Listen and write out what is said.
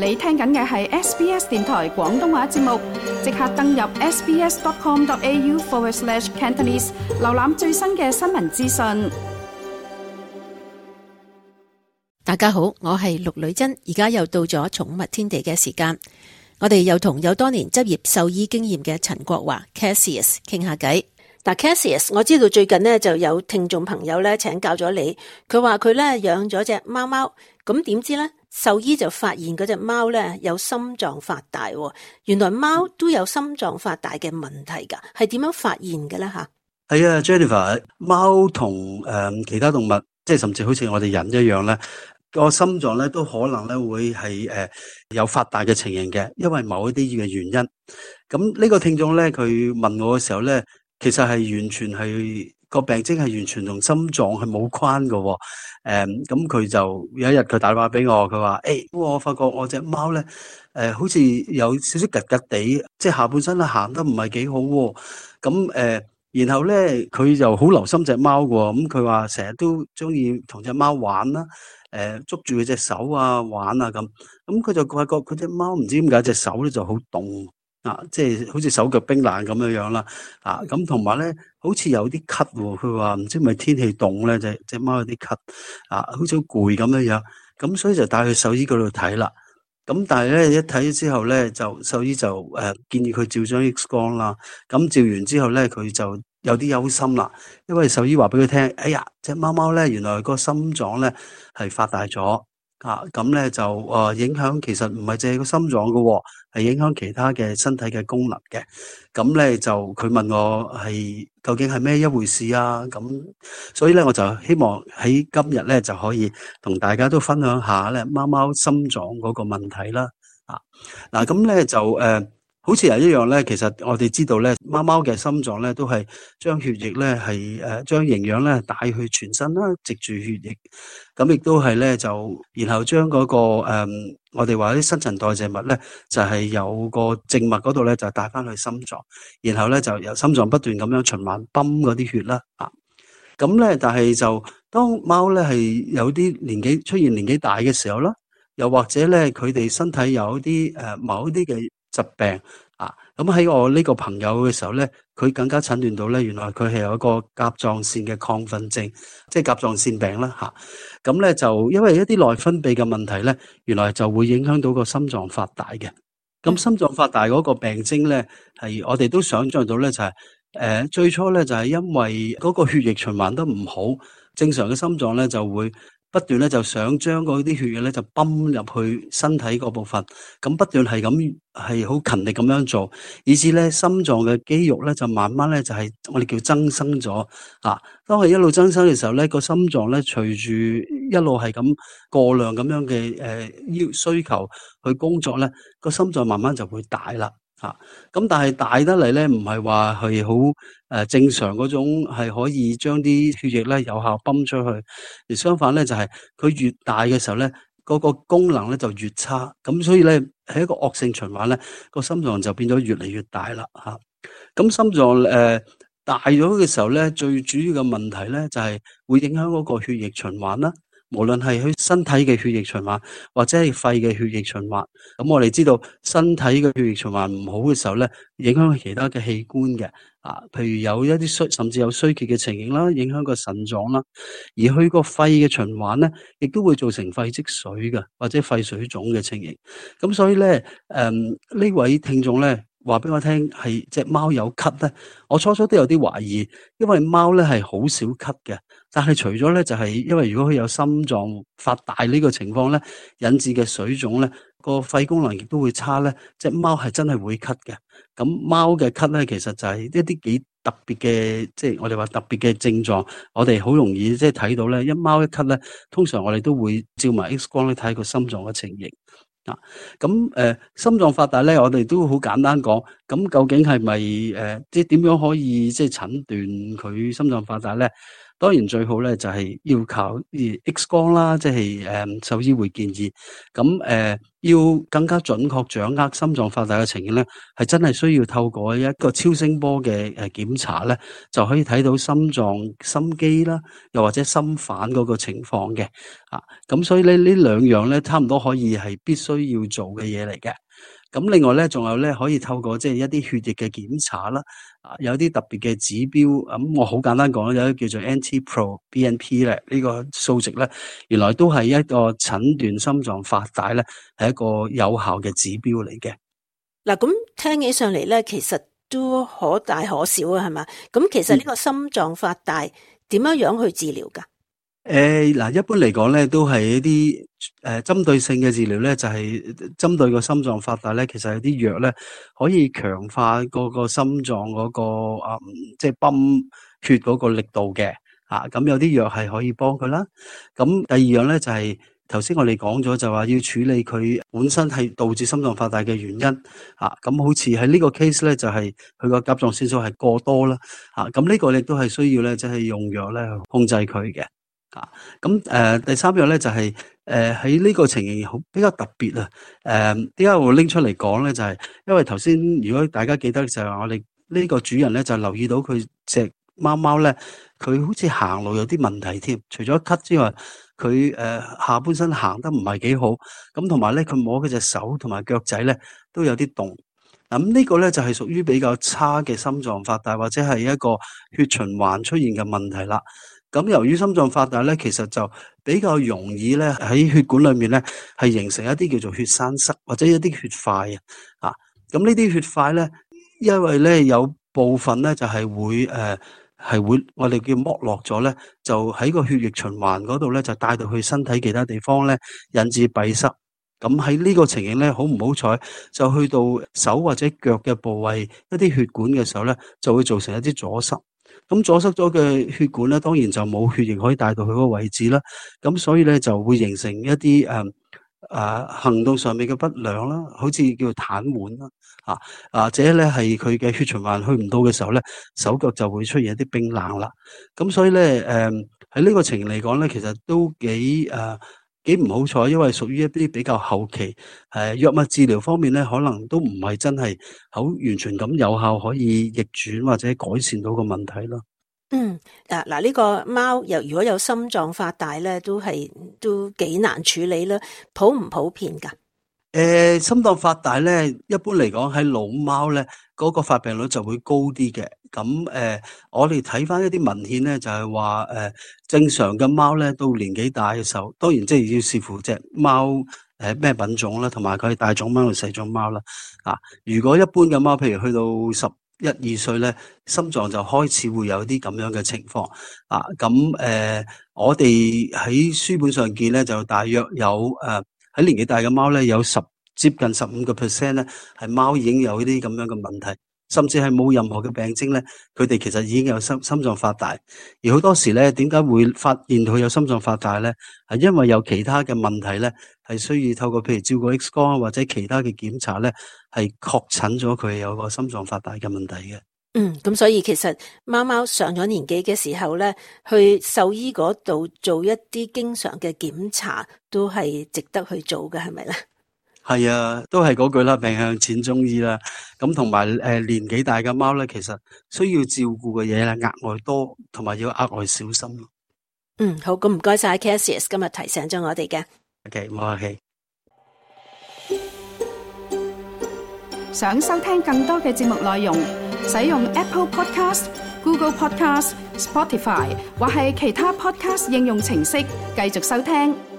你聽緊嘅係 SBS 電台廣東話節目，即刻登入 sbs.com.au/Cantonese 瀏覽最新嘅新聞資訊。 大家好，我係陸女珍，而家又到咗寵物天地嘅時間，我哋又同有多年執業獸醫經驗嘅陳國華 Cassius 傾下偈。嗱 Cassius， 我知道最近呢就有聽眾朋友咧請教咗你，佢話佢咧養咗隻貓貓，咁點知咧獸醫就發現嗰隻貓咧有心臟發大，原來貓都有心臟發大嘅問題㗎，係點樣發現嘅咧吓？ 係啊 Jennifer， 貓同其他動物，即係甚至好似我哋人一樣咧，個心臟咧都可能咧會係有發大嘅情形嘅，因為某一啲嘅原因。咁呢個聽眾咧佢問我嘅時候咧，其實係完全係個病徵係完全同心臟係冇關嘅。咁佢就有一日佢打電話俾我，佢話我發覺我隻貓咧好似有少少吉吉地，即係下半身咧行得唔係幾好喎。咁然後咧佢就好留心隻貓喎，咁佢話成日都中意同隻貓玩啦，捉住佢隻手啊玩啊咁。咁佢就發覺佢隻貓唔知點解隻手咧就好凍。即係好似手腳冰冷咁樣樣啦，咁同埋咧，好似有啲咳喎。佢話唔知係咪天氣凍咧，隻貓有啲咳，好似好攰咁樣樣。咁所以就帶去獸醫嗰度睇啦。咁但係咧一睇之後咧，就獸醫就建議佢照張 X 光啦。咁照完之後咧，佢就有啲憂心啦，因為獸醫話俾佢聽，隻貓貓咧原來個心臟咧係發大咗。咁咧就影響，其實唔係淨係個心臟嘅，係影響其他嘅身體嘅功能嘅。咁咧就佢問我係究竟係咩一回事啊？咁所以咧我就希望喺今日咧就可以同大家都分享下咧貓貓心臟嗰個問題啦。咁咧就好似人一樣咧，其實我哋知道咧，貓貓嘅心臟咧都係將血液咧係將營養咧帶去全身啦，藉住血液，咁亦都係咧就然後將嗰個我哋話啲新陳代謝物咧就係有個靜脈嗰度咧就帶翻去心臟，然後咧就由心臟不斷咁樣循環泵嗰啲血啦。咁咧但係就當貓咧係有啲出現年紀大嘅時候啦，又或者咧佢哋身體有啲某啲嘅疾病咁喺我呢個朋友嘅時候咧，佢更加診斷到咧，原來佢係有一個甲狀腺嘅亢奮症，即係甲狀腺病啦。咁咧就因為一啲內分泌嘅問題咧，原來就會影響到個心臟發大嘅。咁心臟發大嗰個病徵咧，係我哋都想象到咧，就係最初咧就係因為嗰個血液循環得唔好，正常嘅心臟咧就會不斷咧就想將嗰啲血液咧就泵入去身體嗰部分，咁不斷係咁係好勤力咁樣做，以至咧心臟嘅肌肉咧就慢慢咧就係我哋叫增生咗。當佢一路增生嘅時候咧，個心臟咧隨住一路係咁過量咁樣嘅需求去工作咧，個心臟慢慢就會大啦。咁但係大得嚟咧，唔係話係好正常嗰種係可以將啲血液咧有效泵出去，而相反咧就係佢越大嘅時候咧，嗰個功能咧就越差，咁所以咧係一個惡性循環咧，個心臟就變咗越嚟越大啦。咁心臟大咗嘅時候咧，最主要嘅問題咧就係會影響嗰個血液循環啦。無論係佢身體嘅血液循環，或者係肺嘅血液循環，咁我哋知道身體嘅血液循環唔好嘅時候咧，影響其他嘅器官嘅，譬如有一啲甚至有衰竭嘅情形啦，影響個腎臟啦，而佢個肺嘅循環咧，亦都會造成肺積水嘅，或者肺水腫嘅情形。咁所以咧，呢位聽眾咧話俾我聽係隻貓有咳咧，我初初都有啲懷疑，因為貓咧係好少咳嘅。但係除咗咧，就係因為如果佢有心臟發大呢個情況咧，引致嘅水腫咧，個肺功能亦都會差咧，隻貓係真係會咳嘅。咁貓嘅咳咧，其實就係一啲幾特別嘅，即係我哋話特別嘅症狀，我哋好容易即係睇到咧。一貓一咳咧，通常我哋都會照埋 X 光咧睇個心臟嘅情形。咁心臟發大咧，我哋都好簡單講，咁究竟係咪即係點樣可以即係診斷佢心臟發大咧？ 當然最好咧就係要靠 X 光啦，即係獸醫會建議。咁要更加準確掌握心臟發大嘅情形咧，係真係需要透過一個超聲波嘅檢查咧，就可以睇到心臟心肌啦，又或者心瓣嗰個情況嘅。咁所以呢兩樣咧，差唔多可以係必須要做嘅嘢嚟嘅。咁另外咧，仲有咧可以透過即係一啲血液嘅檢查啦，有啲特別嘅指標。咁我好簡單講，有一個叫做 NT-proBNP 咧，呢個數值咧，原來都係一個診斷心臟發大咧，係一個有效嘅指標嚟嘅。 嗱，咁聽起上嚟咧，其實都可大可小啊，係嘛？咁其實呢個心臟發大點樣去治療㗎？ 嗱，一般嚟講咧，都係一啲針對性嘅治療咧，就係針對個心臟發大咧，其實有啲藥咧可以強化嗰個心臟嗰個即係泵血嗰個力度嘅。咁有啲藥係可以幫佢啦。咁第二樣咧就係頭先我哋講咗，就話要處理佢本身係導致心臟發大嘅原因。咁好似喺呢個 case 咧，就係佢個甲狀腺素係過多啦。咁呢個亦都係需要咧，即係用藥咧去控制佢嘅。咁第三樣咧就係喺呢個情形比較特別啊。點解我會拎出嚟講咧？就係因為頭先如果大家記得就係我哋呢個主人咧就留意到佢隻貓貓咧，佢好似行路有啲問題添。除咗咳之外，佢下半身行得唔係幾好。咁同埋咧，佢摸佢隻手同埋腳仔咧都有啲凍。咁呢個咧就係屬於比較差嘅心臟發大，或者係一個血循環出現嘅問題啦。咁由於心臟發大咧，其實就比較容易咧喺血管裏面咧係形成一啲叫做血栓塞或者一啲血塊啊。咁呢啲血塊咧，因為咧有部分咧就係會我哋叫剝落咗咧，就喺個血液循環嗰度咧就帶到去身體其他地方咧，引致閉塞。咁喺呢個情形咧，好唔好彩就去到手或者腳嘅部位一啲血管嘅時候咧，就會造成一啲阻塞。咁阻塞咗嘅血管咧，當然就冇血液可以帶到去嗰個位置啦。咁所以咧就會形成一啲行動上面嘅不良啦，好似叫做癱瘓啦，或者咧係佢嘅血循環去唔到嘅時候咧，手腳就會出現一啲冰冷啦。咁所以咧喺呢個情形嚟講咧，其實都幾唔好彩，因為屬於一啲比較後期，藥物治療方面咧，可能都唔係真係好完全咁有效，可以逆轉或者改善到個問題咯。 嗱，呢個貓如果有心臟發大咧，都幾難處理啦。普唔普遍㗎？ 心臟發大咧，一般嚟講喺老貓咧，嗰個發病率就會高啲嘅。咁我哋睇翻一啲文獻咧，就係話正常嘅貓咧，到年紀大嘅時候，當然即係要視乎隻貓咩品種啦，同埋佢係大種貓定細種貓啦。如果一般嘅貓，譬如去到11-12歲咧，心臟就開始會有啲咁樣嘅情況。我哋喺書本上見咧，就大約有喺年紀大嘅貓咧，有接近 15% 咧，係貓已經有呢啲咁樣嘅問題，甚至係冇任何嘅病徵咧，佢哋其實已經有心臟發大。而好多時咧，點解會發現佢有心臟發大咧？係因為有其他嘅問題咧，係需要透過譬如照個 X 光或者其他嘅檢查咧，係確診咗佢有個心臟發大嘅問題嘅。 咁所以其實貓貓上咗年紀嘅時候咧，去獸醫嗰度做一啲經常嘅檢查，都係值得去做嘅，係咪咧？ 係啊，都係嗰句啦，病向淺中醫啦。咁同埋年紀大嘅貓咧，其實需要照顧嘅嘢咧額外多，同埋要額外小心咯。 好，咁唔該晒 Cassius 今日提醒咗我哋嘅。 OK， 冇客氣。 想收聽更多嘅節目內容，使用 Apple Podcast、Google Podcast、Spotify 或係其他 Podcast 應用程式繼續收聽。